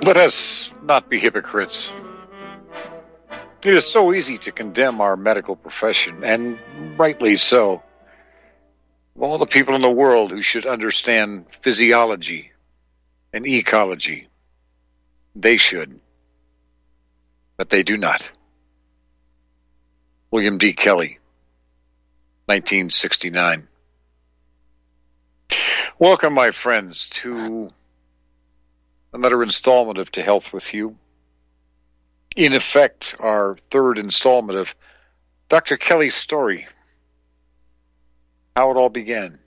Let us not be hypocrites. It is so easy to condemn our medical profession, and rightly so. Of all the people in the world who should understand physiology and ecology, they should. But they do not. William D. Kelly, 1969. Welcome, my friends, to another installment of To Health With You. In effect, our third installment of Dr. Kelly's story, how it all began.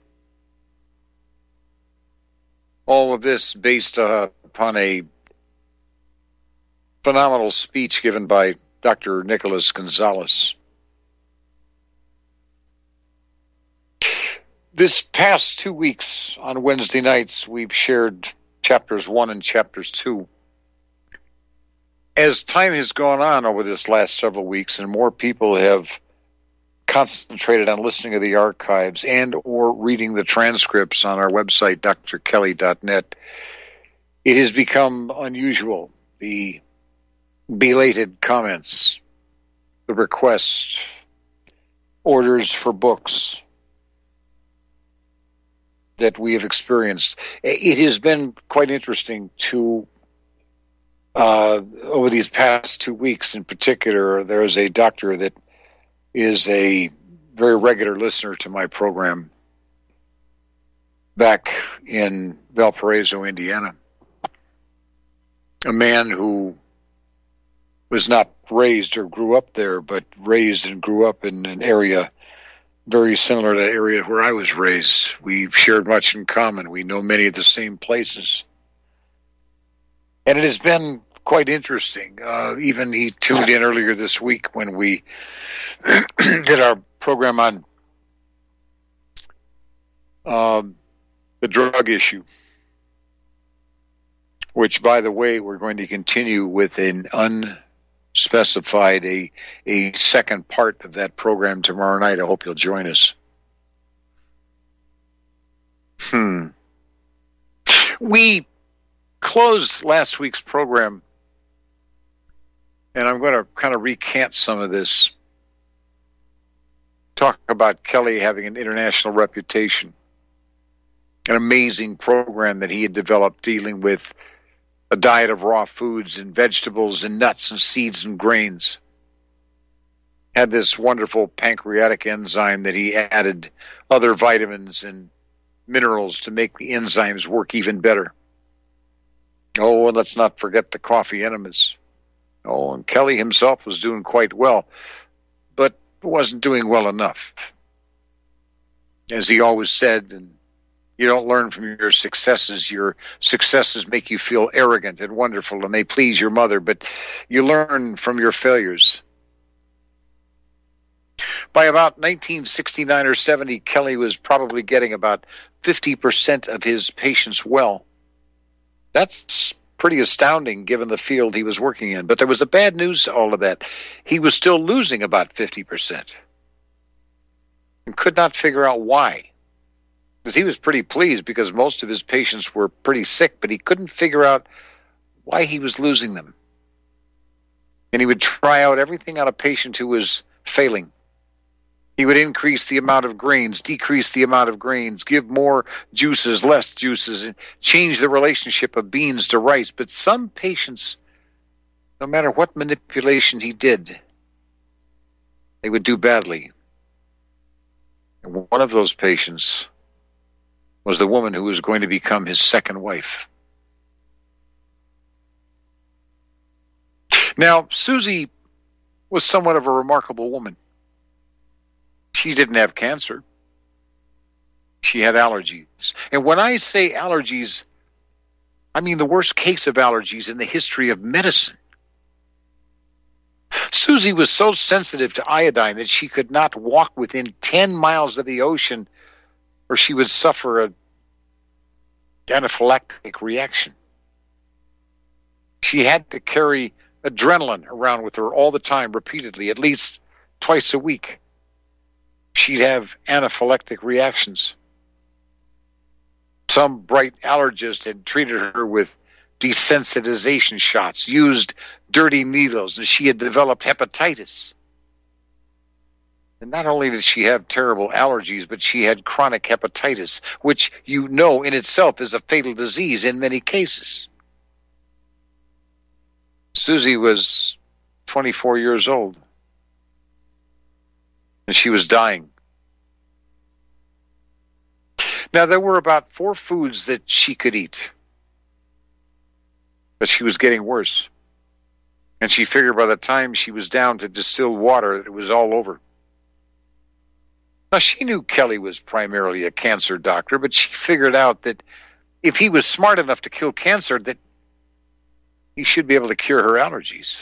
All of this based upon a phenomenal speech given by Dr. Nicholas Gonzalez. This past 2 weeks on Wednesday nights, we've shared chapters 1 and chapters 2. As time has gone on over this last several weeks and more people have concentrated on listening to the archives and or reading the transcripts on our website, drkelly.net, it has become unusual. The belated comments, the requests, orders for books that we have experienced. It has been quite interesting to over these past 2 weeks in particular. There is a doctor that is a very regular listener to my program back in Valparaiso, Indiana. A man who was not raised or grew up there, but raised and grew up in an area very similar to the area where I was raised. We've shared much in common. We know many of the same places. And it has been quite interesting. Even he tuned in earlier this week when we did our program on the drug issue, which, by the way, we're going to continue with an unspecified, a second part of that program tomorrow night. I hope you'll join us. We closed last week's program, and I'm going to kind of recant some of this. Talk about Kelly having an international reputation, an amazing program that he had developed dealing with a diet of raw foods and vegetables and nuts and seeds and grains. Had this wonderful pancreatic enzyme that he added other vitamins and minerals to make the enzymes work even better. Oh, and let's not forget the coffee enemas. Oh, and Kelly himself was doing quite well, but wasn't doing well enough. As he always said, and you don't learn from your successes. Your successes make you feel arrogant and wonderful, and they please your mother, but you learn from your failures. By about 1969 or 70, Kelly was probably getting about 50% of his patients well. That's pretty astounding given the field he was working in. But there was a bad news to all of that. He was still losing about 50% and could not figure out why. Because he was pretty pleased because most of his patients were pretty sick, but he couldn't figure out why he was losing them. And he would try out everything on a patient who was failing. He would increase the amount of grains, decrease the amount of grains, give more juices, less juices, and change the relationship of beans to rice. But some patients, no matter what manipulation he did, they would do badly. And one of those patients was the woman who was going to become his second wife. Now, Susie was somewhat of a remarkable woman. She didn't have cancer. She had allergies. And when I say allergies, I mean the worst case of allergies in the history of medicine. Susie was so sensitive to iodine that she could not walk within 10 miles of the ocean or she would suffer an anaphylactic reaction. She had to carry adrenaline around with her all the time, repeatedly, at least twice a week. She'd have anaphylactic reactions. Some bright allergist had treated her with desensitization shots, used dirty needles, and she had developed hepatitis. And not only did she have terrible allergies, but she had chronic hepatitis, which you know in itself is a fatal disease in many cases. Susie was 24 years old, and she was dying. Now, there were about 4 foods that she could eat, but she was getting worse. And she figured by the time she was down to distilled water, that it was all over. Now, she knew Kelly was primarily a cancer doctor, but she figured out that if he was smart enough to kill cancer, that he should be able to cure her allergies.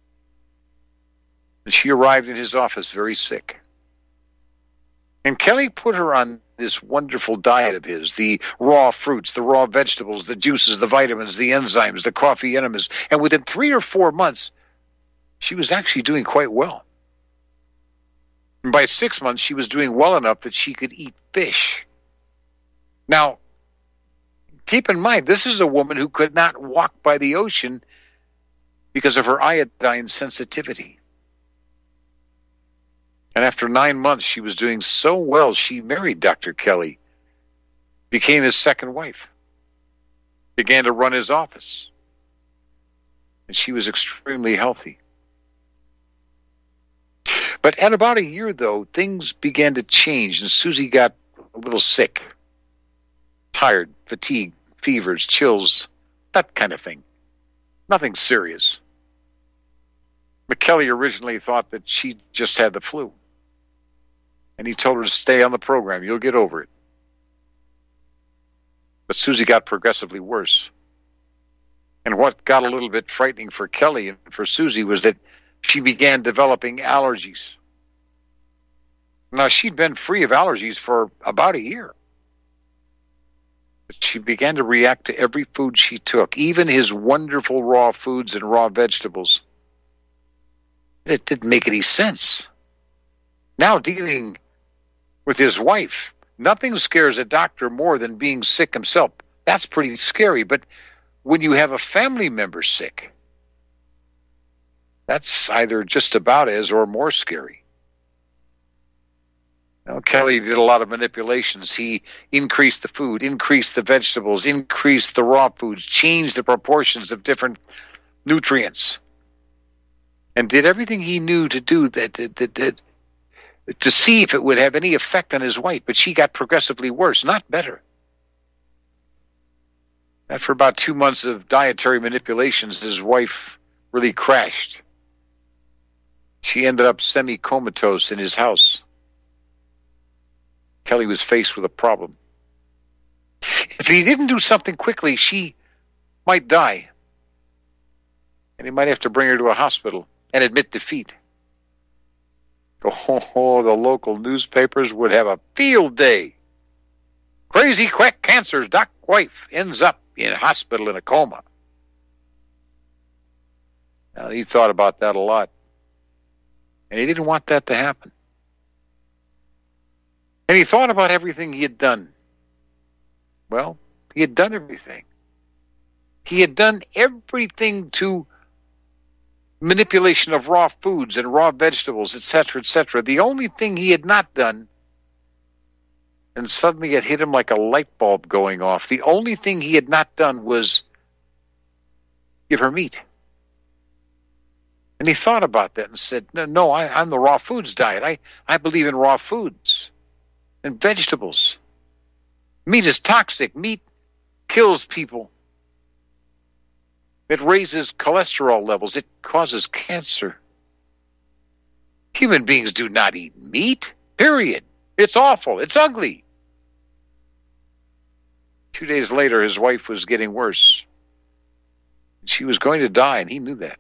And she arrived in his office very sick. And Kelly put her on this wonderful diet of his, the raw fruits, the raw vegetables, the juices, the vitamins, the enzymes, the coffee enemas. And within 3 or 4 months, she was actually doing quite well. And by 6 months, she was doing well enough that she could eat fish. Now, keep in mind, this is a woman who could not walk by the ocean because of her iodine sensitivity. And after 9 months, she was doing so well, she married Dr. Kelly, became his second wife, began to run his office, and she was extremely healthy. But at about a year, though, things began to change, and Susie got a little sick, tired, fatigued, fevers, chills, that kind of thing. Nothing serious. But Kelly originally thought that she just had the flu. And he told her to stay on the program. You'll get over it. But Susie got progressively worse. And what got a little bit frightening for Kelly and for Susie was that she began developing allergies. Now, she'd been free of allergies for about a year. But she began to react to every food she took, even his wonderful raw foods and raw vegetables. It didn't make any sense. Now, dealing with his wife, nothing scares a doctor more than being sick himself. That's pretty scary. But when you have a family member sick, that's either just about as or more scary. Now, Kelly did a lot of manipulations. He increased the food, increased the vegetables, increased the raw foods, changed the proportions of different nutrients, and did everything he knew to do that to see if it would have any effect on his wife. But she got progressively worse, not better. After about 2 months of dietary manipulations, his wife really crashed. She ended up semi-comatose in his house. Kelly was faced with a problem. If he didn't do something quickly, she might die. And he might have to bring her to a hospital and admit defeat. Oh, the local newspapers would have a field day. Crazy quack cancer's doc wife ends up in a hospital in a coma. Now, he thought about that a lot. And he didn't want that to happen. And he thought about everything he had done. Well, he had done everything. He had done everything to manipulation of raw foods and raw vegetables, etc., etc. The only thing he had not done, and suddenly it hit him like a light bulb going off, the only thing he had not done was give her meat. And he thought about that and said, no, I'm the raw foods diet. I believe in raw foods and vegetables. Meat is toxic. Meat kills people. It raises cholesterol levels. It causes cancer. Human beings do not eat meat, period. It's awful. It's ugly. 2 days later, his wife was getting worse. She was going to die, and he knew that.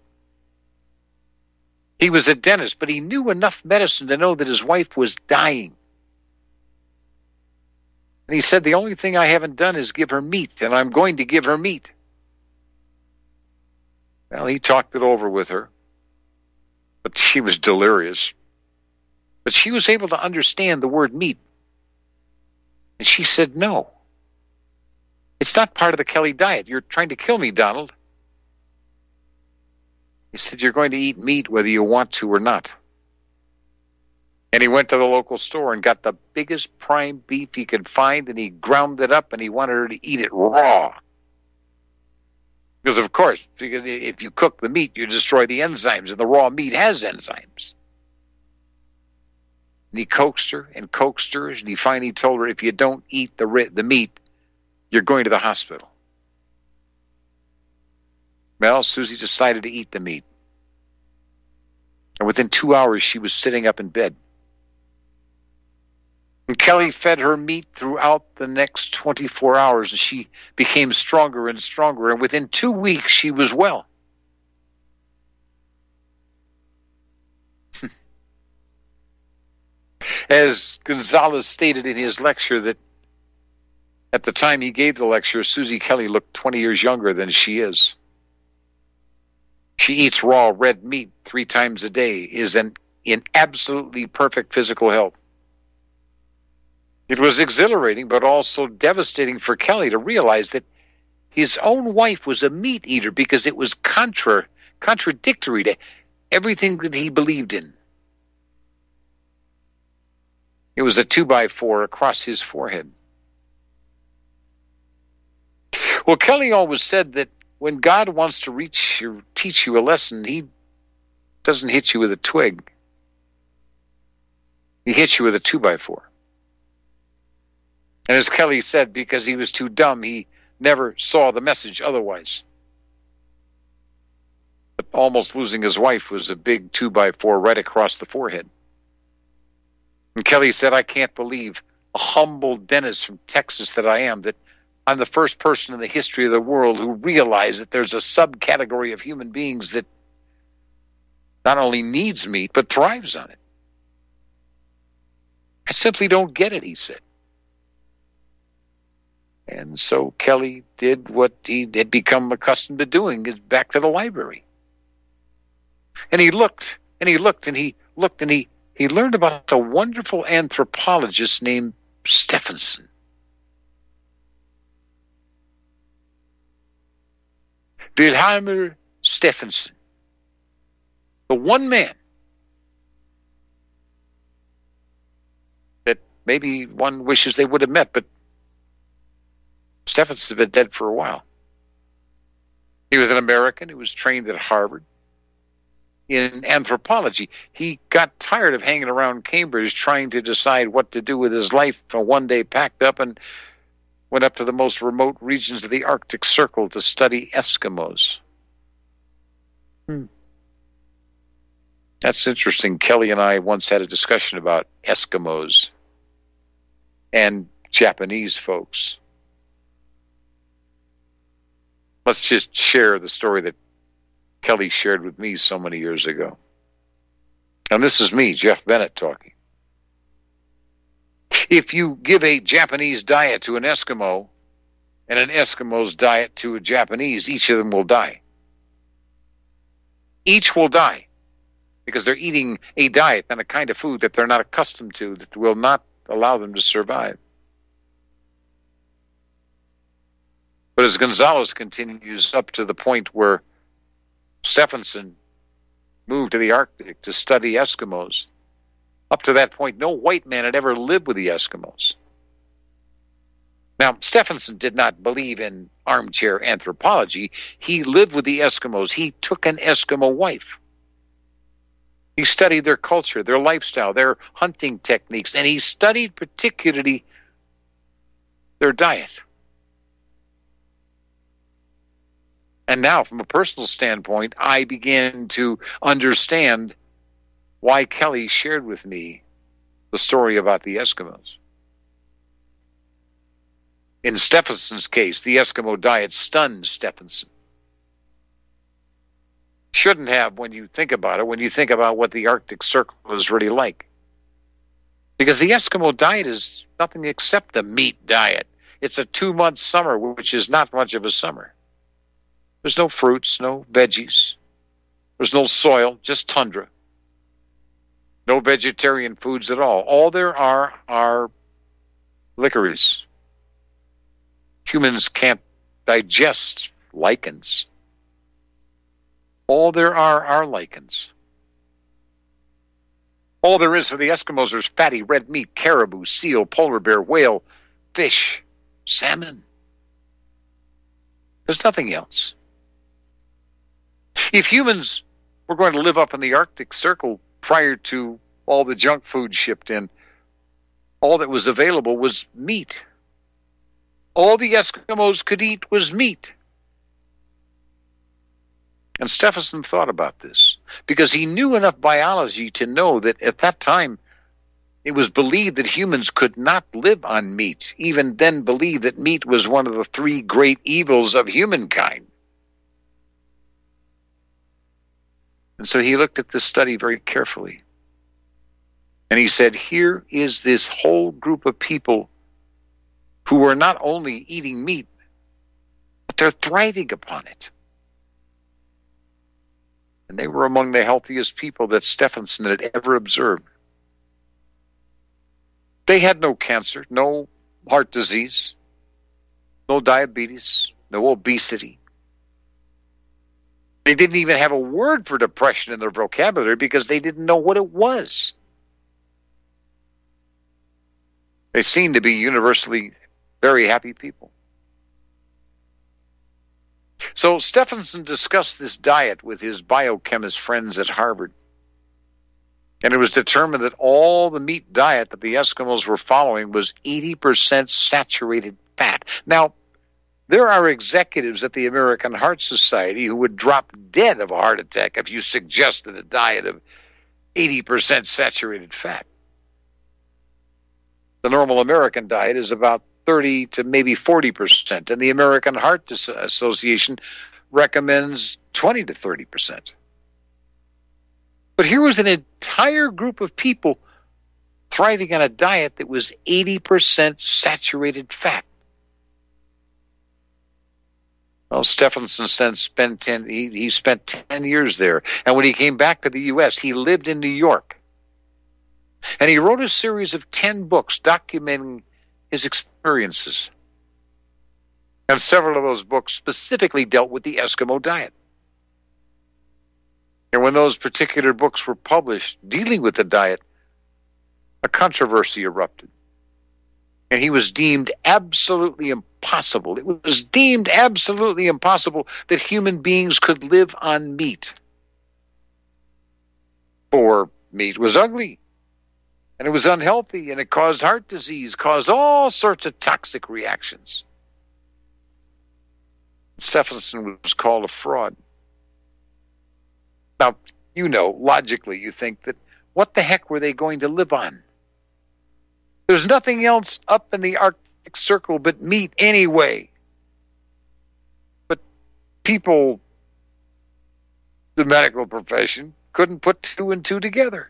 He was a dentist, but he knew enough medicine to know that his wife was dying. And he said, the only thing I haven't done is give her meat, and I'm going to give her meat. Well, he talked it over with her, but she was delirious. But she was able to understand the word meat. And she said no. It's not part of the Kelly diet. You're trying to kill me, Donald. He said, you're going to eat meat whether you want to or not. And he went to the local store and got the biggest prime beef he could find, and he ground it up, and he wanted her to eat it raw. Because, of course, if you cook the meat, you destroy the enzymes, and the raw meat has enzymes. And he coaxed her, and he finally told her, if you don't eat the meat, you're going to the hospital. Well, Susie decided to eat the meat. And within 2 hours, she was sitting up in bed. And Kelly fed her meat throughout the next 24 hours, and she became stronger and stronger. And within 2 weeks, she was well. As Gonzalez stated in his lecture, that at the time he gave the lecture, Susie Kelly looked 20 years younger than she is. She eats raw red meat 3 times a day, is in absolutely perfect physical health. It was exhilarating, but also devastating for Kelly to realize that his own wife was a meat eater, because it was contradictory to everything that he believed in. It was a 2x4 across his forehead. Well, Kelly always said that when God wants to teach you a lesson, he doesn't hit you with a twig. He hits you with a 2x4. And as Kelly said, because he was too dumb, he never saw the message otherwise. But almost losing his wife was a big 2x4 right across the forehead. And Kelly said, I can't believe, a humble dentist from Texas that I am, that I'm the first person in the history of the world who realized that there's a subcategory of human beings that not only needs meat, but thrives on it. I simply don't get it, he said. And so Kelly did what he had become accustomed to doing, is back to the library. And he looked, and he looked, and he looked, and he learned about a wonderful anthropologist named Stephenson. Wilhelm Stephenson. The one man that maybe one wishes they would have met, but Stephenson's been dead for a while. He was an American who was trained at Harvard in anthropology. He got tired of hanging around Cambridge trying to decide what to do with his life, and one day packed up and went up to the most remote regions of the Arctic Circle to study Eskimos. That's interesting. Kelly and I once had a discussion about Eskimos and Japanese folks. Let's just share the story that Kelly shared with me so many years ago. And this is me, Jeff Bennett, talking. If you give a Japanese diet to an Eskimo and an Eskimo's diet to a Japanese, each of them will die. Each will die because they're eating a diet and a kind of food that they're not accustomed to, that will not allow them to survive. But as Gonzalez continues up to the point where Stephenson moved to the Arctic to study Eskimos, up to that point, no white man had ever lived with the Eskimos. Now, Stephenson did not believe in armchair anthropology. He lived with the Eskimos. He took an Eskimo wife. He studied their culture, their lifestyle, their hunting techniques, and he studied particularly their diet. And now, from a personal standpoint, I began to understand why Kelly shared with me the story about the Eskimos. In Stephenson's case, the Eskimo diet stunned Stephenson. Shouldn't have, when you think about it, when you think about what the Arctic Circle is really like. Because the Eskimo diet is nothing except a meat diet. It's a 2-month summer, which is not much of a summer. There's no fruits, no veggies. There's no soil, just tundra. No vegetarian foods at all. All there are licorice. Humans can't digest lichens. All there are lichens. All there is for the Eskimos is fatty red meat, caribou, seal, polar bear, whale, fish, salmon. There's nothing else. If humans were going to live up in the Arctic Circle prior to all the junk food shipped in, all that was available was meat. All the Eskimos could eat was meat. And Stephenson thought about this because he knew enough biology to know that at that time it was believed that humans could not live on meat, even then believed that meat was one of the three great evils of humankind. And so he looked at this study very carefully. And he said, here is this whole group of people who were not only eating meat, but they're thriving upon it. And they were among the healthiest people that Stephenson had ever observed. They had no cancer, no heart disease, no diabetes, no obesity. They didn't even have a word for depression in their vocabulary because they didn't know what it was. They seemed to be universally very happy people. So Stephenson discussed this diet with his biochemist friends at Harvard. And it was determined that all the meat diet that the Eskimos were following was 80% saturated fat. Now, there are executives at the American Heart Society who would drop dead of a heart attack if you suggested a diet of 80% saturated fat. The normal American diet is about 30 to maybe 40%, and the American Heart Association recommends 20 to 30%. But here was an entire group of people thriving on a diet that was 80% saturated fat. Well, Stephenson spent 10 years there, and when he came back to the U.S., he lived in New York. And he wrote a series of 10 books documenting his experiences. And several of those books specifically dealt with the Eskimo diet. And when those particular books were published dealing with the diet, a controversy erupted. And he was deemed absolutely impossible. It was deemed absolutely impossible that human beings could live on meat. For meat was ugly. And it was unhealthy, and it caused heart disease, caused all sorts of toxic reactions. Stephenson was called a fraud. Now, you know, logically, you think that what the heck were they going to live on? There's nothing else up in the Arctic Circle but meat anyway. But people, the medical profession, couldn't put two and two together.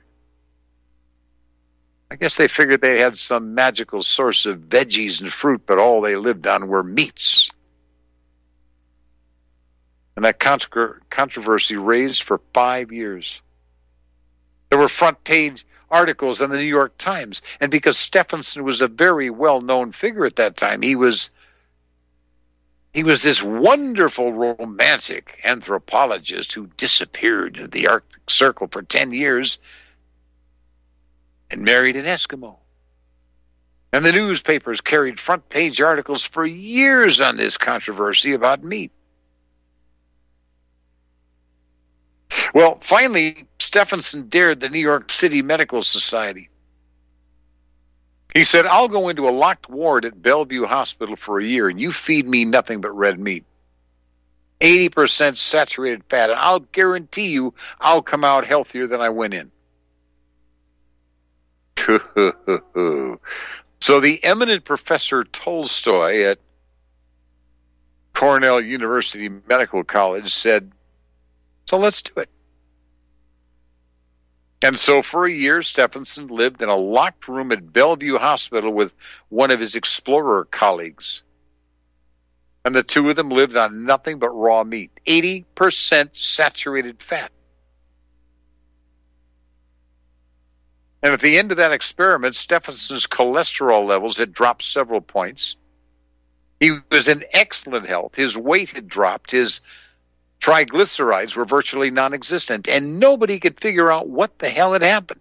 I guess they figured they had some magical source of veggies and fruit, but all they lived on were meats. And that controversy raged for 5 years. There were front page articles in the New York Times, and because Stephenson was a very well-known figure at that time, he was this wonderful romantic anthropologist who disappeared in the Arctic Circle for 10 years and married an Eskimo. And the newspapers carried front page articles for years on this controversy about meat. Well, finally, Stephenson dared the New York City Medical Society. He said, I'll go into a locked ward at Bellevue Hospital for a year, and you feed me nothing but red meat. 80% saturated fat, and I'll guarantee you I'll come out healthier than I went in. So the eminent Professor Tolstoy at Cornell University Medical College said, so let's do it. And so for a year, Stephenson lived in a locked room at Bellevue Hospital with one of his explorer colleagues. And the two of them lived on nothing but raw meat, 80% saturated fat. And at the end of that experiment, Stephenson's cholesterol levels had dropped several points. He was in excellent health. His weight had dropped. His triglycerides were virtually non-existent, and nobody could figure out what the hell had happened.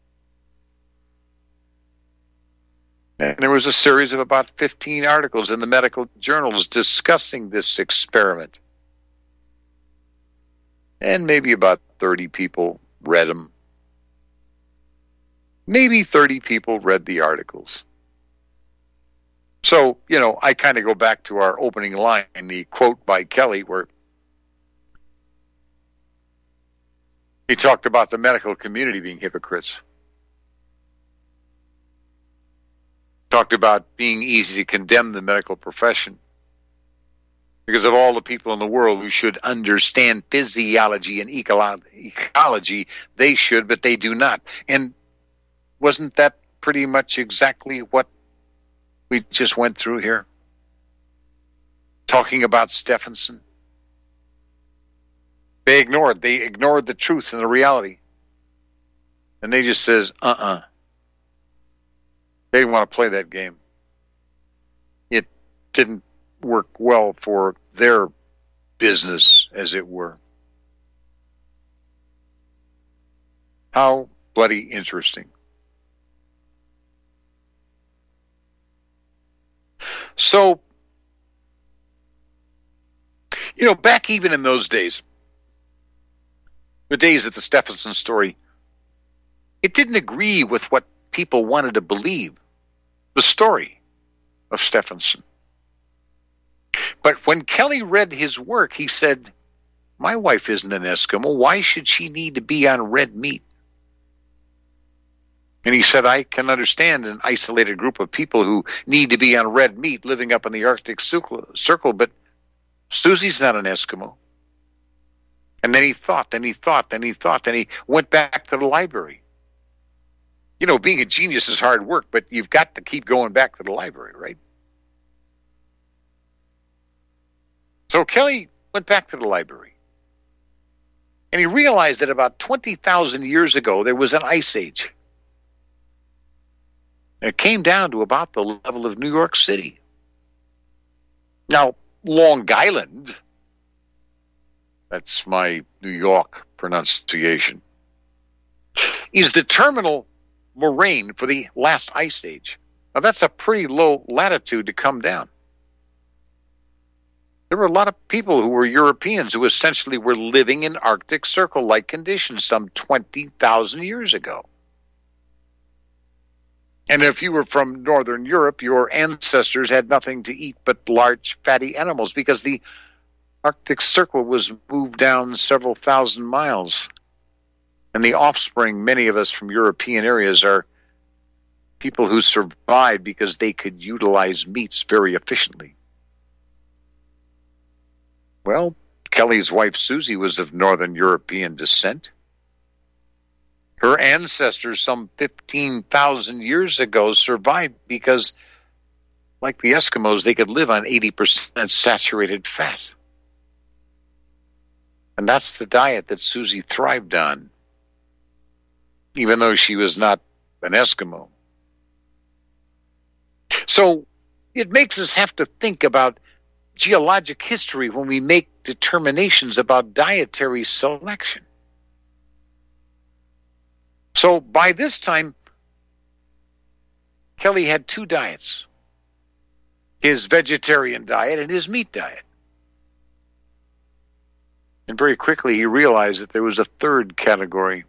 And there was a series of about 15 articles in the medical journals discussing this experiment. And maybe about 30 people read them. Maybe 30 people read the articles. So, I kind of go back to our opening line, the quote by Kelly, where he talked about the medical community being hypocrites. Talked about being easy to condemn the medical profession because of all the people in the world who should understand physiology and ecology. They should, but they do not. And wasn't that pretty much exactly what we just went through here? Talking about Stephenson. They ignored the truth and the reality. And they just says, They didn't want to play that game. It didn't work well for their business, as it were. How bloody interesting. So, back even in those days, the days of the Stephenson story, it didn't agree with what people wanted to believe, the story of Stephenson. But when Kelly read his work, he said, my wife isn't an Eskimo. Why should she need to be on red meat? And he said, I can understand an isolated group of people who need to be on red meat living up in the Arctic Circle, but Susie's not an Eskimo. And then he thought, and he went back to the library. Being a genius is hard work, but you've got to keep going back to the library, right? So Kelly went back to the library. And he realized that about 20,000 years ago, there was an ice age. And it came down to about the level of New York City. Now, Long Island, that's my New York pronunciation, is the terminal moraine for the last ice age. Now, that's a pretty low latitude to come down. There were a lot of people who were Europeans who essentially were living in Arctic Circle-like conditions some 20,000 years ago. And if you were from Northern Europe, your ancestors had nothing to eat but large, fatty animals because the Arctic Circle was moved down several thousand miles. And the offspring, many of us from European areas, are people who survived because they could utilize meats very efficiently. Well, Kelly's wife Susie was of Northern European descent. Her ancestors some 15,000 years ago survived because, like the Eskimos, they could live on 80% saturated fat. And that's the diet that Susie thrived on, even though she was not an Eskimo. So it makes us have to think about geologic history when we make determinations about dietary selection. So by this time, Kelly had two diets, his vegetarian diet and his meat diet. And very quickly he realized that there was a third category.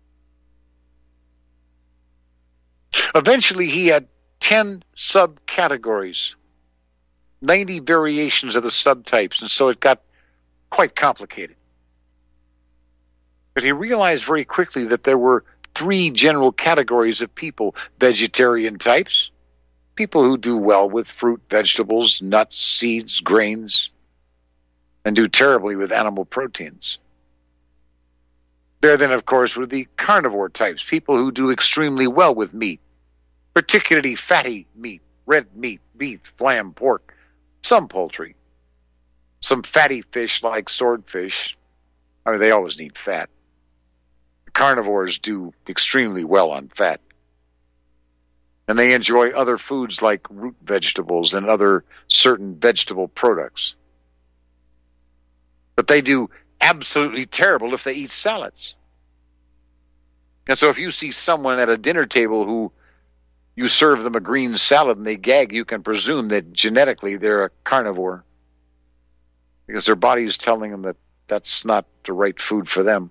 Eventually he had 10 subcategories, 90 variations of the subtypes, and so it got quite complicated. But he realized very quickly that there were 3 general categories of people: vegetarian types, people who do well with fruit, vegetables, nuts, seeds, grains, and do terribly with animal proteins. There then, of course, were the carnivore types, people who do extremely well with meat, particularly fatty meat, red meat, beef, lamb, pork, some poultry, some fatty fish like swordfish. I mean, they always need fat. Carnivores do extremely well on fat. And they enjoy other foods like root vegetables and other certain vegetable products. But they do absolutely terrible if they eat salads. And so if you see someone at a dinner table who you serve them a green salad and they gag, you can presume that genetically they're a carnivore, because their body is telling them that that's not the right food for them.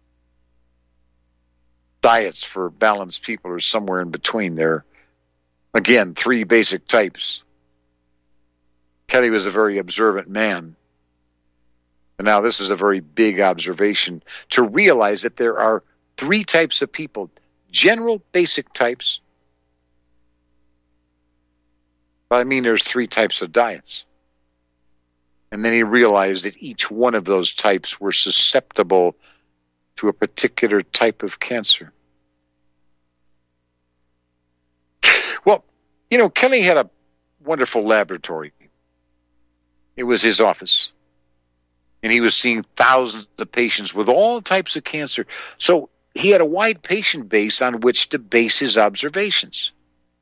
Diets for balanced people are somewhere in between. There are, again, 3 basic types. Kelly was a very observant man. And now this is a very big observation, to realize that there are 3 types of people, general basic types. But I mean, there's 3 types of diets. And then he realized that each one of those types were susceptible to a particular type of cancer. Well, Kelly had a wonderful laboratory. It was his office. And he was seeing thousands of patients with all types of cancer. So he had a wide patient base on which to base his observations.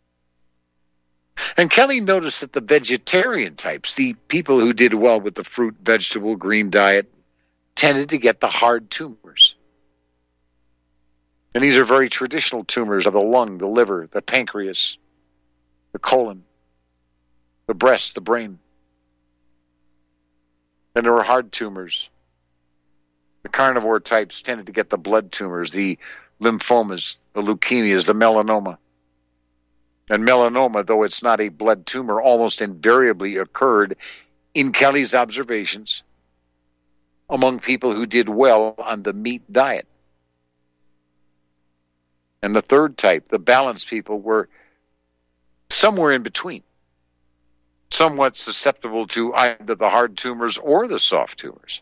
And Kelly noticed that the vegetarian types, the people who did well with the fruit, vegetable, green diet, tended to get the hard tumors. And these are very traditional tumors of the lung, the liver, the pancreas, the colon, the breast, the brain. Then there were hard tumors. The carnivore types tended to get the blood tumors, the lymphomas, the leukemias, the melanoma. And melanoma, though it's not a blood tumor, almost invariably occurred in Kelly's observations among people who did well on the meat diet. And the third type, the balanced people, were somewhere in between, somewhat susceptible to either the hard tumors or the soft tumors.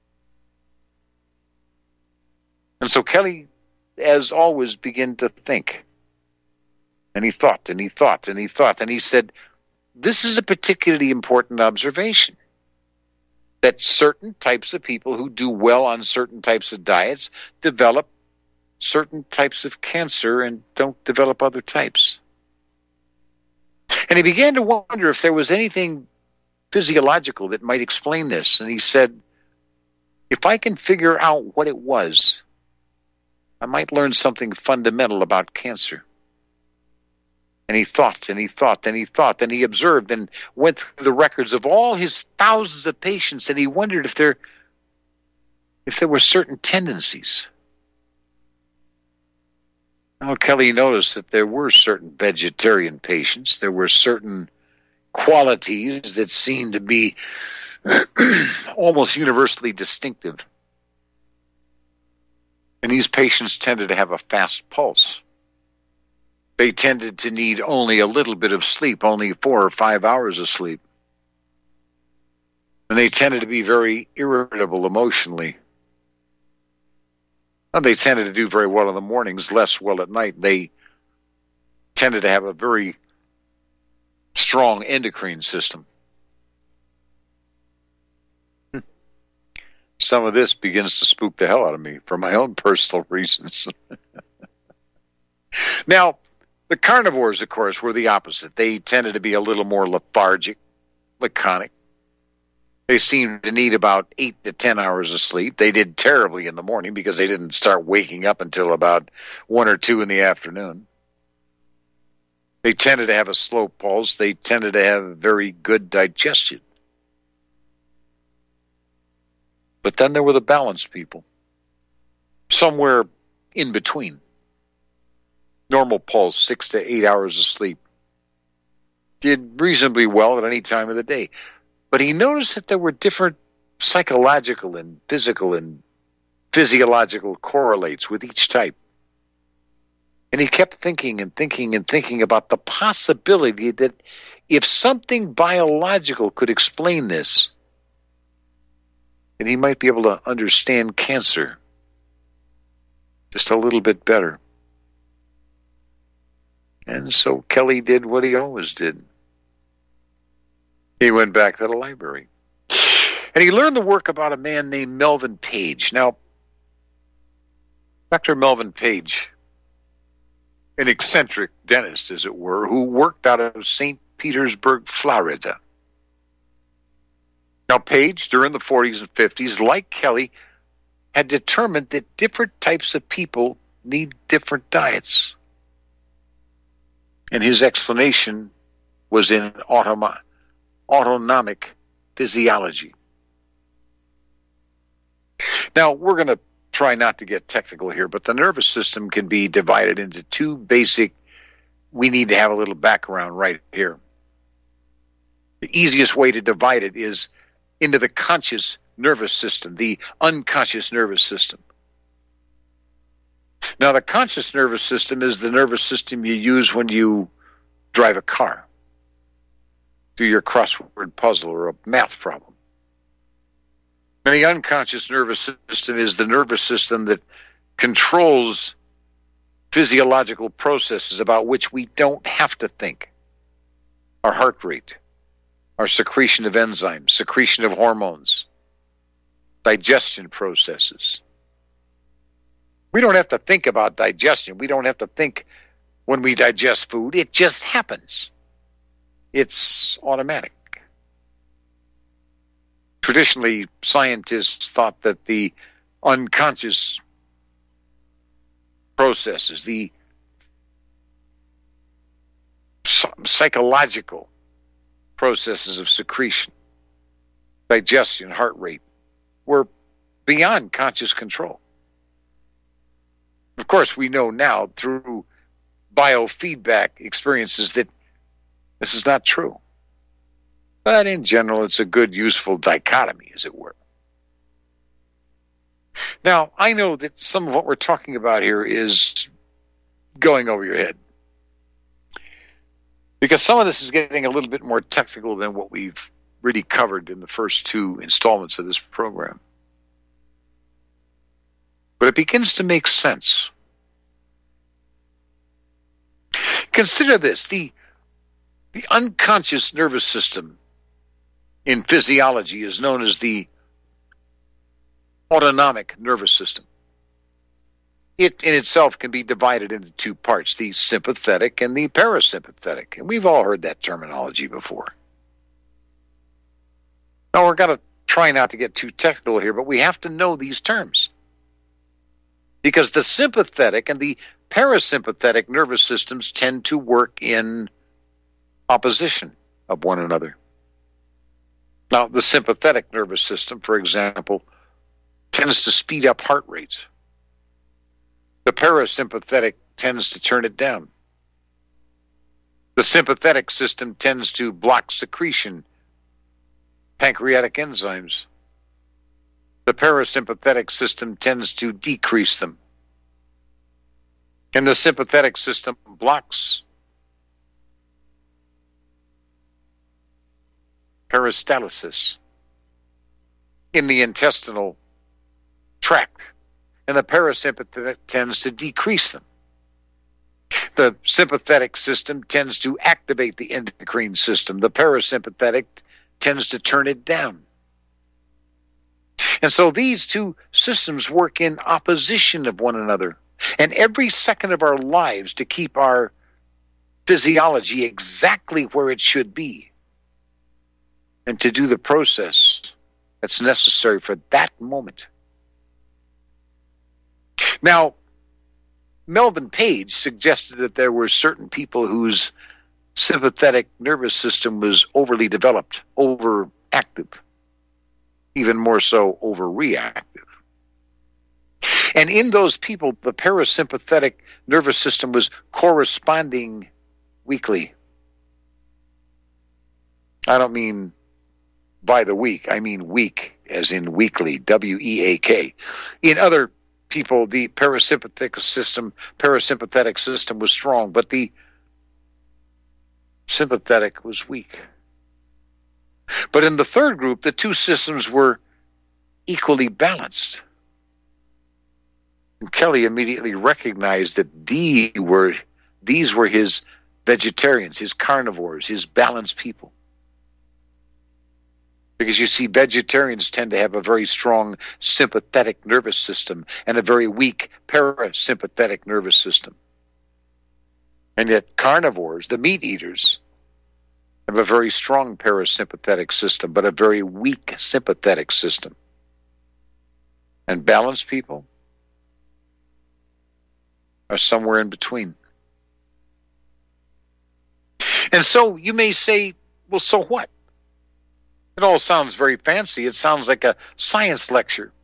And so Kelly, as always, began to think. And he thought, and he thought, and he thought, and he said, this is a particularly important observation, that certain types of people who do well on certain types of diets develop certain types of cancer and don't develop other types. And he began to wonder if there was anything physiological that might explain this. And he said, if I can figure out what it was, I might learn something fundamental about cancer. And he thought, and he thought, and he thought, and he observed and went through the records of all his thousands of patients, and he wondered if there were certain tendencies. Now, Kelly noticed that there were certain vegetarian patients. There were certain qualities that seemed to be almost universally distinctive. And these patients tended to have a fast pulse. They tended to need only a little bit of sleep, only 4 or 5 hours of sleep. And they tended to be very irritable emotionally. And they tended to do very well in the mornings, less well at night. They tended to have a very strong endocrine system. Some of this begins to spook the hell out of me for my own personal reasons. Now, the carnivores, of course, were the opposite. They tended to be a little more lethargic, laconic. They seemed to need about 8 to 10 hours of sleep. They did terribly in the morning because they didn't start waking up until about 1 or 2 in the afternoon. They tended to have a slow pulse. They tended to have very good digestion. But then there were the balanced people, somewhere in between. Normal pulse, 6 to 8 hours of sleep. Did reasonably well at any time of the day. But he noticed that there were different psychological and physical and physiological correlates with each type. And he kept thinking and thinking and thinking about the possibility that if something biological could explain this, then he might be able to understand cancer just a little bit better. And so Kelly did what he always did. He went back to the library. And he learned the work about a man named Melvin Page. Now, Dr. Melvin Page, an eccentric dentist, as it were, who worked out of St. Petersburg, Florida. Now, Page, during the 40s and 50s, like Kelly, had determined that different types of people need different diets. And his explanation was in autonomic physiology. Now, we're going to try not to get technical here, but the nervous system can be divided into two basic, we need to have a little background right here. The easiest way to divide it is into the conscious nervous system, the unconscious nervous system. Now, the conscious nervous system is the nervous system you use when you drive a car, do your crossword puzzle or a math problem. And the unconscious nervous system is the nervous system that controls physiological processes about which we don't have to think. Our heart rate, our secretion of enzymes, secretion of hormones, digestion processes. We don't have to think about digestion. We don't have to think when we digest food. It just happens. It's automatic. Traditionally, scientists thought that the unconscious processes, the psychological processes of secretion, digestion, heart rate, were beyond conscious control. Of course, we know now through biofeedback experiences that this is not true. But in general, it's a good, useful dichotomy, as it were. Now, I know that some of what we're talking about here is going over your head, because some of this is getting a little bit more technical than what we've really covered in the first two installments of this program. But it begins to make sense. Consider this, the unconscious nervous system in physiology is known as the autonomic nervous system. It in itself can be divided into two parts, the sympathetic and the parasympathetic. And we've all heard that terminology before. Now, we're going to try not to get too technical here, but we have to know these terms. Because the sympathetic and the parasympathetic nervous systems tend to work in opposition of one another. Now, the sympathetic nervous system, for example, tends to speed up heart rates. The parasympathetic tends to turn it down. The sympathetic system tends to block secretion, pancreatic enzymes. The parasympathetic system tends to decrease them. And the sympathetic system blocks peristalsis in the intestinal tract, and the parasympathetic tends to decrease them. The sympathetic system tends to activate the endocrine system. The parasympathetic tends to turn it down. And so these two systems work in opposition of one another. And every second of our lives, to keep our physiology exactly where it should be, and to do the process that's necessary for that moment. Now, Melvin Page suggested that there were certain people whose sympathetic nervous system was overly developed, overactive, even more so overreactive. And in those people, the parasympathetic nervous system was corresponding weakly. I don't mean by the week, I mean weak, as in weekly, W-E-A-K. In other people, the parasympathetic system was strong, but the sympathetic was weak. But in the third group, the two systems were equally balanced. And Kelly immediately recognized that these were his vegetarians, his carnivores, his balanced people. Because you see, vegetarians tend to have a very strong sympathetic nervous system and a very weak parasympathetic nervous system. And yet carnivores, the meat eaters, have a very strong parasympathetic system, but a very weak sympathetic system. And balanced people are somewhere in between. And so you may say, well, so what? It all sounds very fancy. It sounds like a science lecture.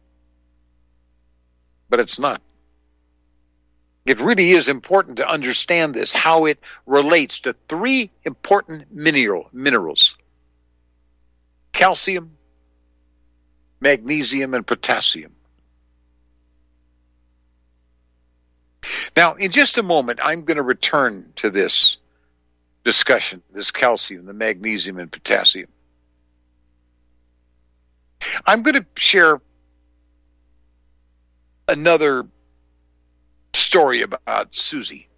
But it's not. It really is important to understand this, how it relates to three important minerals: calcium, magnesium, and potassium. Now, in just a moment, I'm going to return to this discussion, this calcium, the magnesium, and potassium. I'm going to share another story about Susie.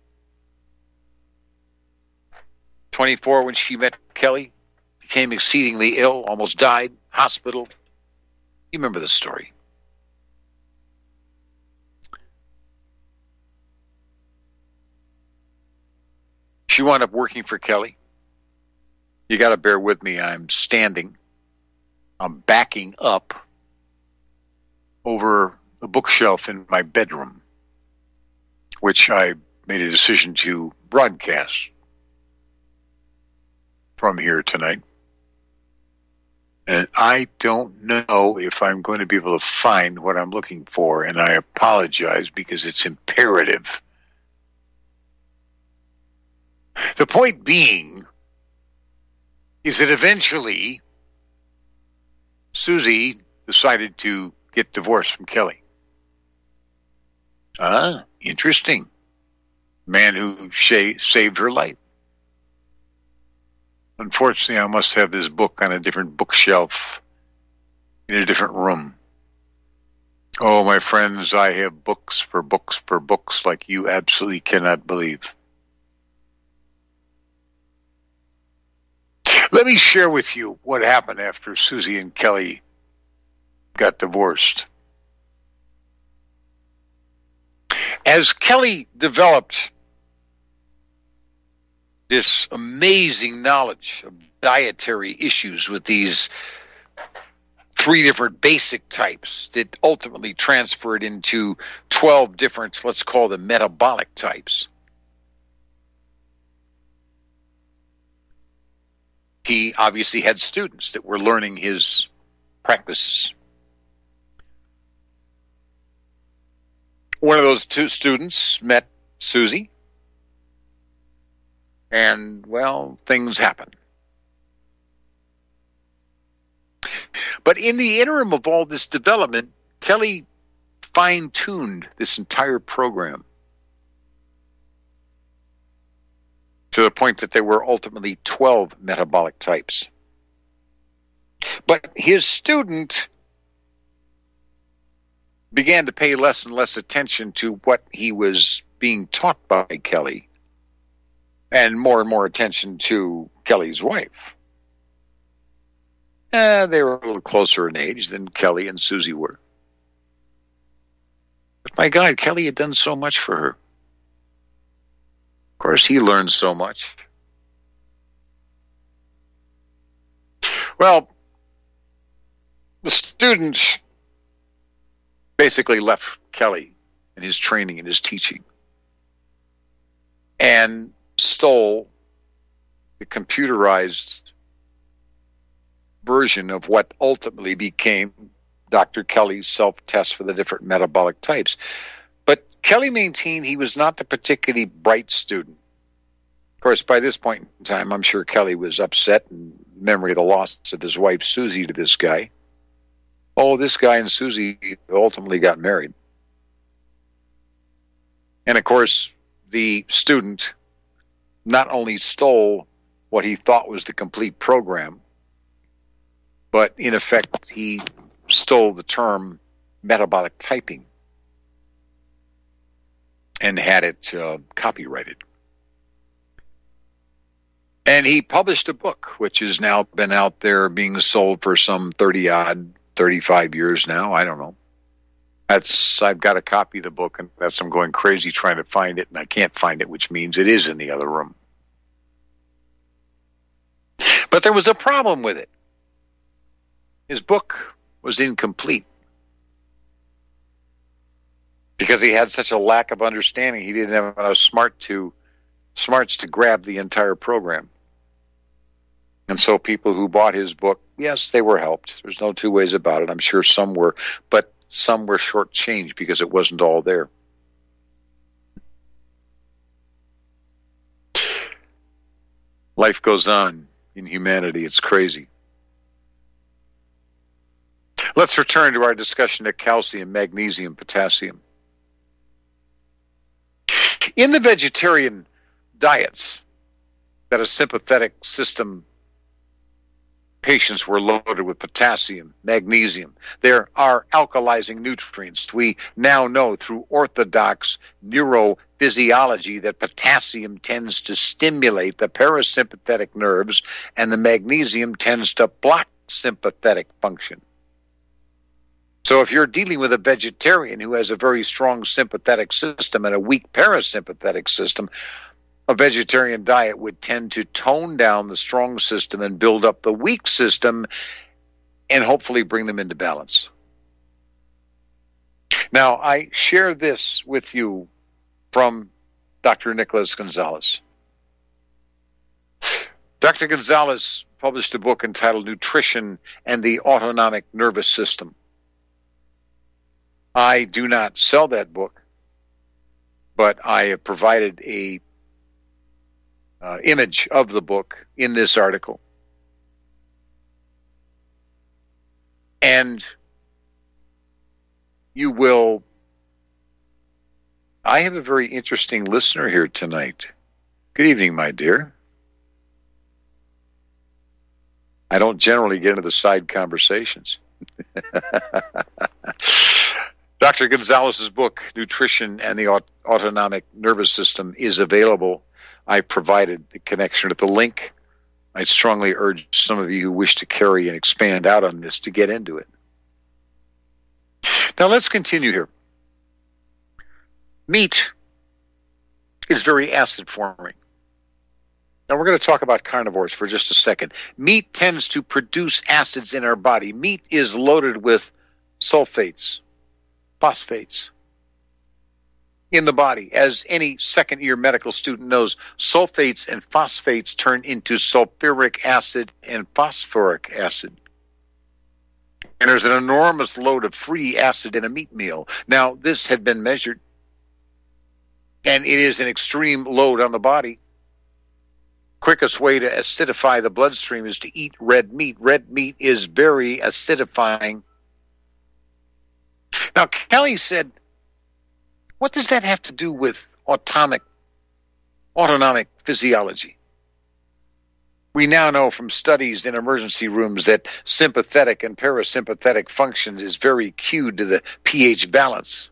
24 when she met Kelly, became exceedingly ill, almost died, hospital. You remember the story. She wound up working for Kelly. You got to bear with me. I'm standing. I'm backing up over a bookshelf in my bedroom, which I made a decision to broadcast from here tonight. And I don't know if I'm going to be able to find what I'm looking for, and I apologize because it's imperative. The point being is that eventually Susie decided to get divorced from Kelly. Interesting. Man who saved her life. Unfortunately, I must have this book on a different bookshelf in a different room. Oh, my friends, I have books for books for books like you absolutely cannot believe. Let me share with you what happened after Susie and Kelly got divorced. As Kelly developed this amazing knowledge of dietary issues with these three different basic types that ultimately transferred into 12 different, let's call them metabolic types. He obviously had students that were learning his practices. One of those two students met Susie, and, well, things happened. But in the interim of all this development, Kelly fine-tuned this entire program to the point that there were ultimately 12 metabolic types. But his student began to pay less and less attention to what he was being taught by Kelly, and more attention to Kelly's wife. They were a little closer in age than Kelly and Susie were. But my God, Kelly had done so much for her. Of course, he learned so much. Well, the student basically left Kelly and his training and his teaching and stole the computerized version of what ultimately became Dr. Kelly's self-test for the different metabolic types. But Kelly maintained he was not the particularly bright student. Of course, by this point in time, I'm sure Kelly was upset in memory of the loss of his wife, Susie, to this guy. Oh, this guy and Susie ultimately got married. And of course, the student not only stole what he thought was the complete program, but in effect, he stole the term metabolic typing and had it copyrighted. And he published a book, which has now been out there being sold for some 35 years now. I don't know. I've got a copy of the book, and I'm going crazy trying to find it, and I can't find it, which means it is in the other room. But there was a problem with it. His book was incomplete because he had such a lack of understanding. He didn't have enough smarts to grab the entire program. And so people who bought his book, yes, they were helped. There's no two ways about it. I'm sure some were, but some were shortchanged because it wasn't all there. Life goes on in humanity. It's crazy. Let's return to our discussion of calcium, magnesium, potassium. In the vegetarian diets that a sympathetic system patients were loaded with potassium, magnesium. There are alkalizing nutrients. We now know through orthodox neurophysiology that potassium tends to stimulate the parasympathetic nerves and the magnesium tends to block sympathetic function. So if you're dealing with a vegetarian who has a very strong sympathetic system and a weak parasympathetic system, a vegetarian diet would tend to tone down the strong system and build up the weak system and hopefully bring them into balance. Now, I share this with you from Dr. Nicholas Gonzalez. Dr. Gonzalez published a book entitled Nutrition and the Autonomic Nervous System. I do not sell that book, but I have provided a image of the book in this article. And you will... I have a very interesting listener here tonight. Good evening, my dear. I don't generally get into the side conversations. Dr. Gonzalez's book, Nutrition and the Autonomic Nervous System, is available. I provided the connection at the link. I strongly urge some of you who wish to carry and expand out on this to get into it. Now let's continue here. Meat is very acid forming. Now we're going to talk about carnivores for just a second. Meat tends to produce acids in our body. Meat is loaded with sulfates, phosphates in the body. As any second-year medical student knows, sulfates and phosphates turn into sulfuric acid and phosphoric acid. And there's an enormous load of free acid in a meat meal. Now, this had been measured, and it is an extreme load on the body. Quickest way to acidify the bloodstream is to eat red meat. Red meat is very acidifying. Now, Kelly said, what does that have to do with autonomic physiology? We now know from studies in emergency rooms that sympathetic and parasympathetic functions is very cued to the pH balance.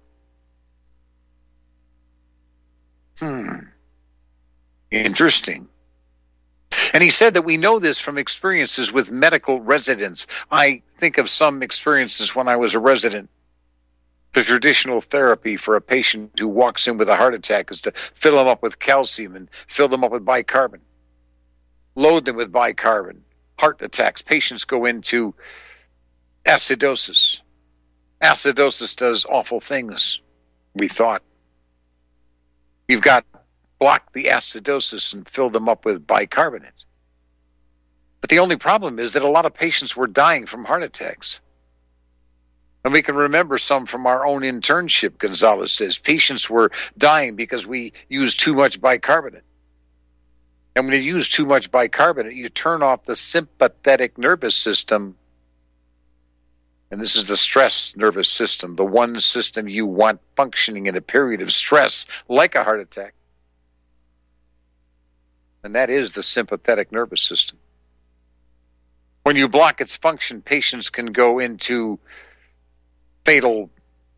Interesting. And he said that we know this from experiences with medical residents. I think of some experiences when I was a resident. The traditional therapy for a patient who walks in with a heart attack is to fill them up with calcium and fill them up with bicarbonate. Load them with bicarbonate. Heart attacks. Patients go into acidosis. Acidosis does awful things, we thought. You've got to block the acidosis and fill them up with bicarbonate. But the only problem is that a lot of patients were dying from heart attacks. And we can remember some from our own internship, Gonzalez says. Patients were dying because we used too much bicarbonate. And when you use too much bicarbonate, you turn off the sympathetic nervous system. And this is the stress nervous system, the one system you want functioning in a period of stress, like a heart attack. And that is the sympathetic nervous system. When you block its function, patients can go into fatal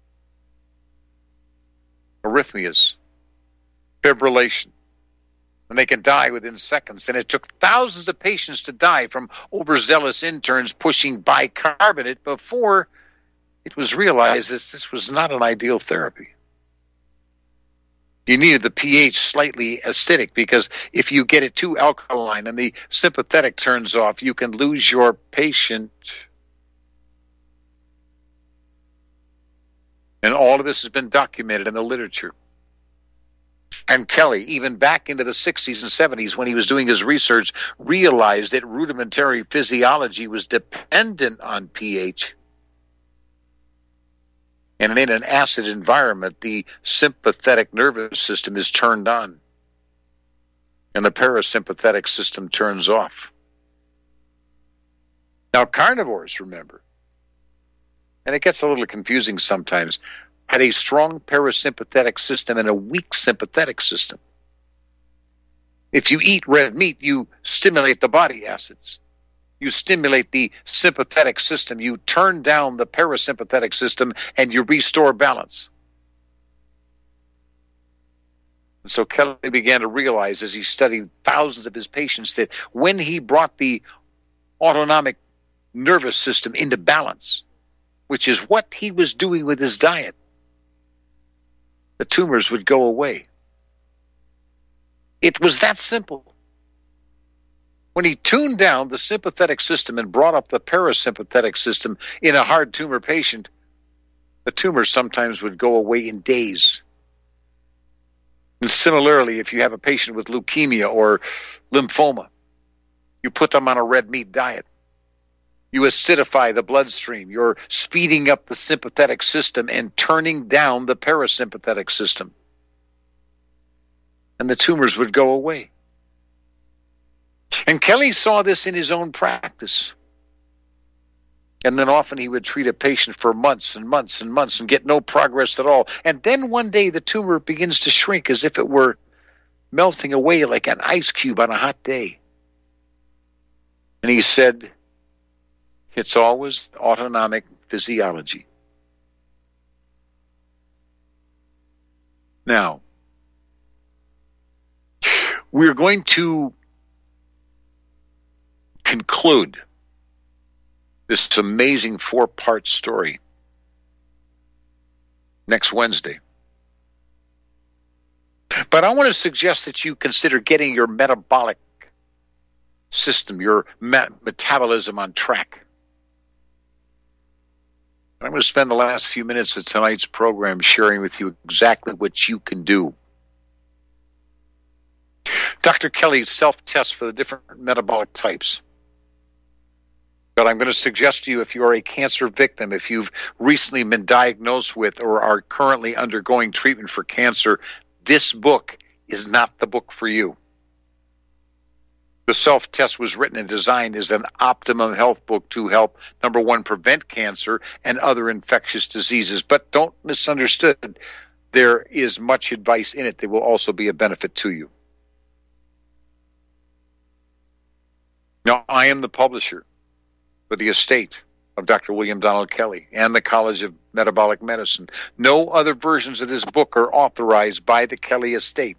arrhythmias, fibrillation, and they can die within seconds. And it took thousands of patients to die from overzealous interns pushing bicarbonate before it was realized that this was not an ideal therapy. You needed the pH slightly acidic, because if you get it too alkaline and the sympathetic turns off, you can lose your patient. And all of this has been documented in the literature. And Kelly, even back into the 60s and 70s, when he was doing his research, realized that rudimentary physiology was dependent on pH. And in an acid environment, the sympathetic nervous system is turned on, and the parasympathetic system turns off. Now, carnivores, remember, and it gets a little confusing sometimes, had a strong parasympathetic system and a weak sympathetic system. If you eat red meat, you stimulate the body acids. You stimulate the sympathetic system. You turn down the parasympathetic system, and you restore balance. And so Kelly began to realize, as he studied thousands of his patients, that when he brought the autonomic nervous system into balance, which is what he was doing with his diet, the tumors would go away. It was that simple. When he tuned down the sympathetic system and brought up the parasympathetic system in a hard tumor patient, the tumors sometimes would go away in days. And similarly, if you have a patient with leukemia or lymphoma, you put them on a red meat diet. You acidify the bloodstream. You're speeding up the sympathetic system and turning down the parasympathetic system. And the tumors would go away. And Kelly saw this in his own practice. And then often he would treat a patient for months and months and months and get no progress at all. And then one day the tumor begins to shrink as if it were melting away like an ice cube on a hot day. And he said, it's always autonomic physiology. Now, we're going to conclude this amazing 4-part story next Wednesday. But I want to suggest that you consider getting your metabolic system, your metabolism on track. And I'm going to spend the last few minutes of tonight's program sharing with you exactly what you can do. Dr. Kelly's self-test for the different metabolic types. But I'm going to suggest to you, if you are a cancer victim, if you've recently been diagnosed with or are currently undergoing treatment for cancer, this book is not the book for you. The self-test was written and designed as an optimum health book to help, number one, prevent cancer and other infectious diseases. But don't misunderstand, there is much advice in it that will also be a benefit to you. Now, I am the publisher for the estate of Dr. William Donald Kelly and the College of Metabolic Medicine. No other versions of this book are authorized by the Kelly estate.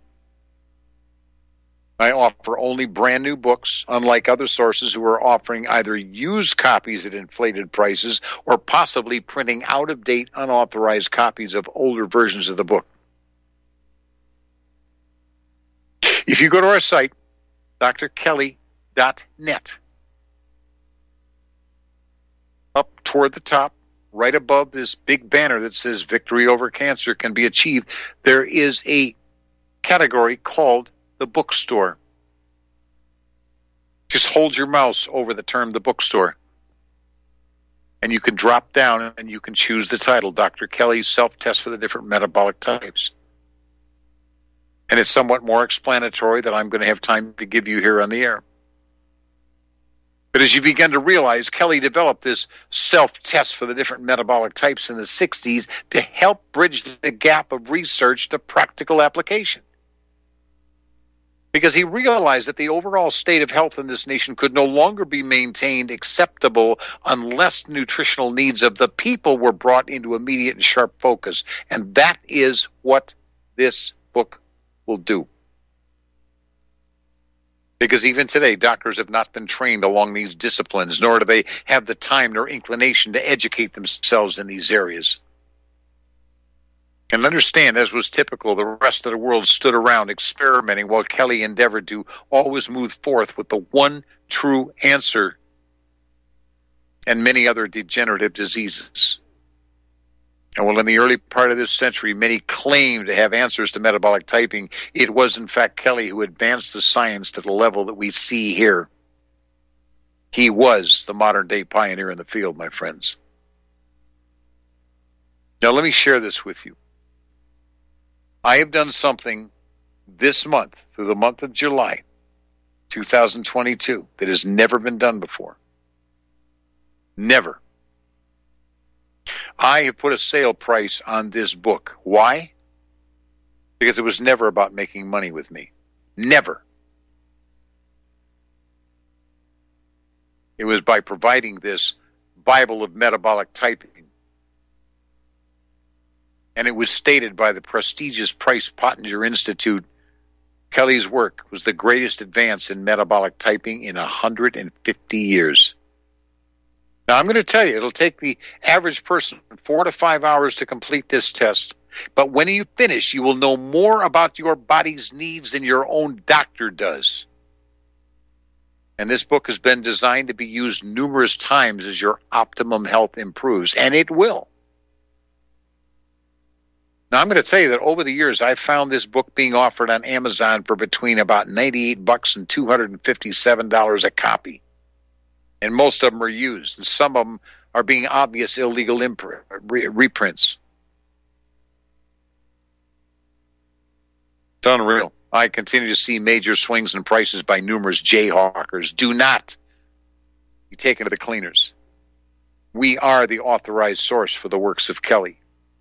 I offer only brand new books, unlike other sources who are offering either used copies at inflated prices or possibly printing out-of-date, unauthorized copies of older versions of the book. If you go to our site, drkelly.net, up toward the top, right above this big banner that says Victory Over Cancer Can Be Achieved, there is a category called the bookstore. Just hold your mouse over the term the bookstore. And you can drop down and you can choose the title, Dr. Kelly's Self-Test for the Different Metabolic Types. And it's somewhat more explanatory than I'm going to have time to give you here on the air. But as you begin to realize, Kelly developed this self-test for the different metabolic types in the 60s to help bridge the gap of research to practical application. Because he realized that the overall state of health in this nation could no longer be maintained acceptable unless nutritional needs of the people were brought into immediate and sharp focus. And that is what this book will do. Because even today, doctors have not been trained along these disciplines, nor do they have the time nor inclination to educate themselves in these areas. And understand, as was typical, the rest of the world stood around experimenting while Kelly endeavored to always move forth with the one true answer and many other degenerative diseases. And while in the early part of this century, many claimed to have answers to metabolic typing, it was in fact Kelly who advanced the science to the level that we see here. He was the modern-day pioneer in the field, my friends. Now let me share this with you. I have done something this month, through the month of July 2022, that has never been done before. Never. I have put a sale price on this book. Why? Because it was never about making money with me. Never. It was by providing this Bible of metabolic typing. And it was stated by the prestigious Price Pottinger Institute, Kelly's work was the greatest advance in metabolic typing in 150 years. Now, I'm going to tell you, it'll take the average person 4 to 5 hours to complete this test. But when you finish, you will know more about your body's needs than your own doctor does. And this book has been designed to be used numerous times as your optimum health improves, and it will. Now, I'm going to tell you that over the years, I've found this book being offered on Amazon for between about $98 and $257 a copy. And most of them are used, and some of them are being obvious illegal reprints. It's unreal. I continue to see major swings in prices by numerous jayhawkers. Do not be taken to the cleaners. We are the authorized source for the works of Kelly.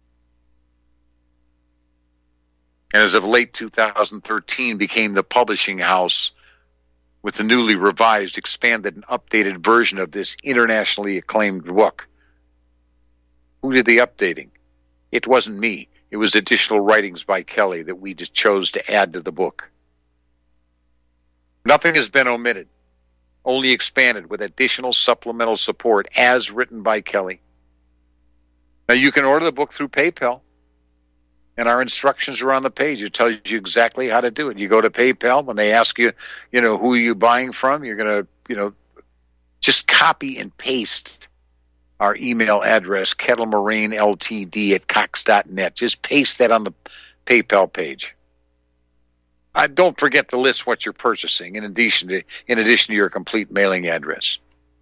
And as of late 2013, became the publishing house with the newly revised, expanded, and updated version of this internationally acclaimed book. Who did the updating? It wasn't me. It was additional writings by Kelly that we just chose to add to the book. Nothing has been omitted, only expanded with additional supplemental support as written by Kelly. Now, you can order the book through PayPal. And our instructions are on the page. It tells you exactly how to do it. You go to PayPal. When they ask you, who are you buying from, you're going to, just copy and paste our email address, kettlemoraineltd@cox.net. Just paste that on the PayPal page. Don't forget to list what you're purchasing in addition to your complete mailing address.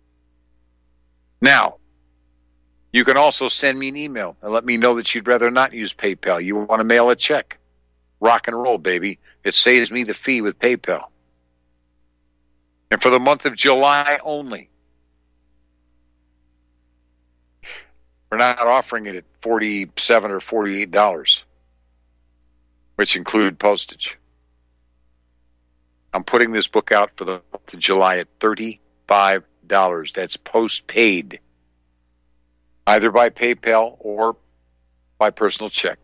Now, you can also send me an email and let me know that you'd rather not use PayPal. You want to mail a check. Rock and roll, baby. It saves me the fee with PayPal. And for the month of July only, we're not offering it at $47 or $48, which include postage. I'm putting this book out for the month of July at $35. That's post-paid, either by PayPal or by personal check.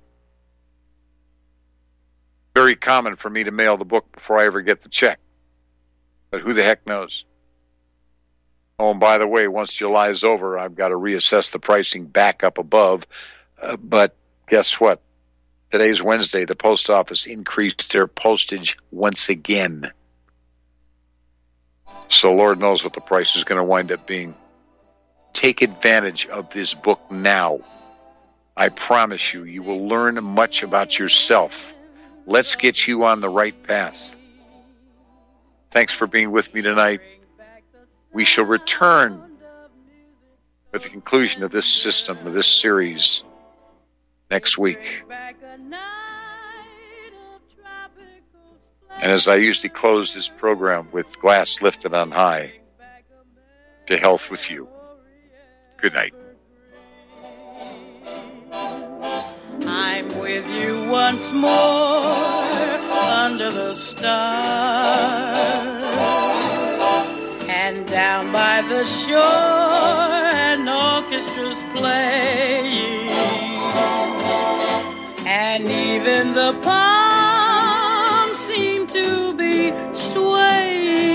Very common for me to mail the book before I ever get the check. But who the heck knows? Oh, and by the way, once July is over, I've got to reassess the pricing back up above. But guess what? Today's Wednesday. The post office increased their postage once again. So Lord knows what the price is going to wind up being. Take advantage of this book now. I promise you, you will learn much about yourself. Let's get you on the right path. Thanks for being with me tonight. We shall return at the conclusion of this system, of this series, next week. And as I usually close this program with glass lifted on high, to health with you. Good night. I'm with you once more under the stars, and down by the shore an orchestra's playing, and even the palms seem to be swaying.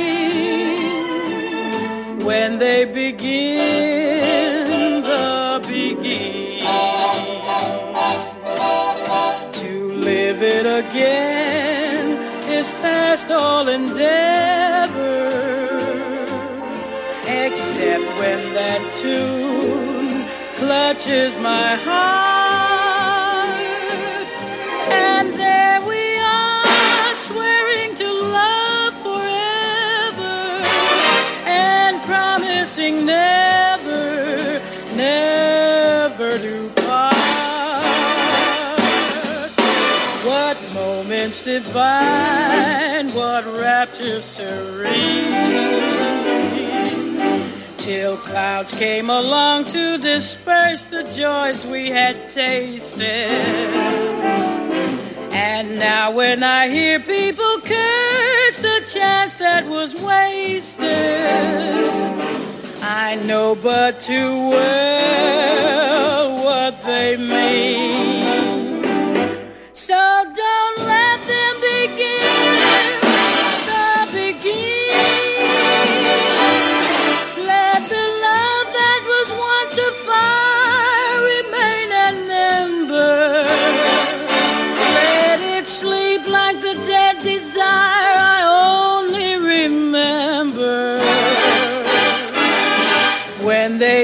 when they begin the beginning. To live it again is past all endeavor, except when that tune clutches my heart, and there we are, swearing to love forever, and promising never, never to part. What moments divine, what rapture serene, till clouds came along to disperse the joys we had tasted. And now when I hear people curse the chance that was wasted, I know but too well what they mean. So don't let them begin the beginning. Let the love that was once a fire remain an ember. Let it sleep like the dead desire I only remember. When they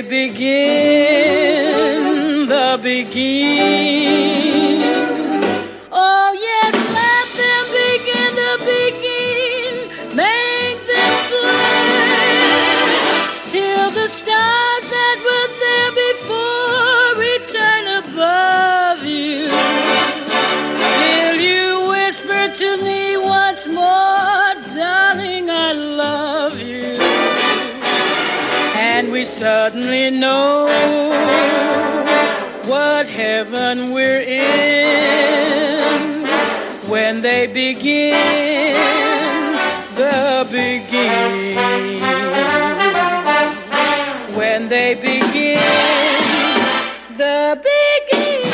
begin the beginning. Oh yes, let them begin to begin. Make them play till the stars that were there before return above you. Till you whisper to me once more, darling, I love you. And we suddenly know what heaven we're in when they begin the beginning. When they begin the beginning.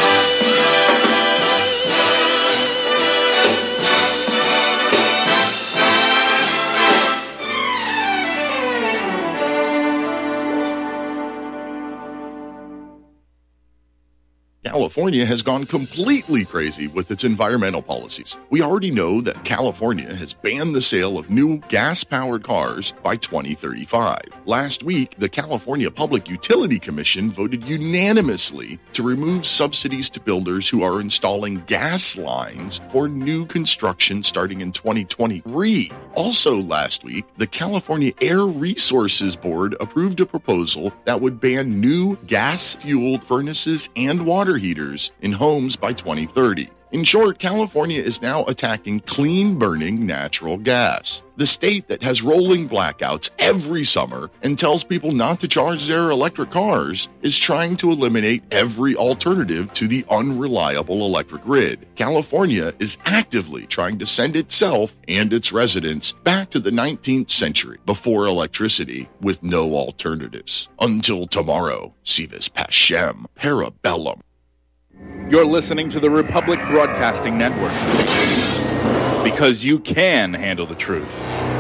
California has gone completely crazy with its environmental policies. We already know that California has banned the sale of new gas-powered cars by 2035. Last week, the California Public Utility Commission voted unanimously to remove subsidies to builders who are installing gas lines for new construction starting in 2023. Also last week, the California Air Resources Board approved a proposal that would ban new gas-fueled furnaces and water heaters in homes by 2030. In short, California is now attacking clean-burning natural gas. The state that has rolling blackouts every summer and tells people not to charge their electric cars is trying to eliminate every alternative to the unreliable electric grid. California is actively trying to send itself and its residents back to the 19th century before electricity with no alternatives. Until tomorrow, Sivis Pashem, Parabellum. You're listening to the Republic Broadcasting Network, because you can handle the truth.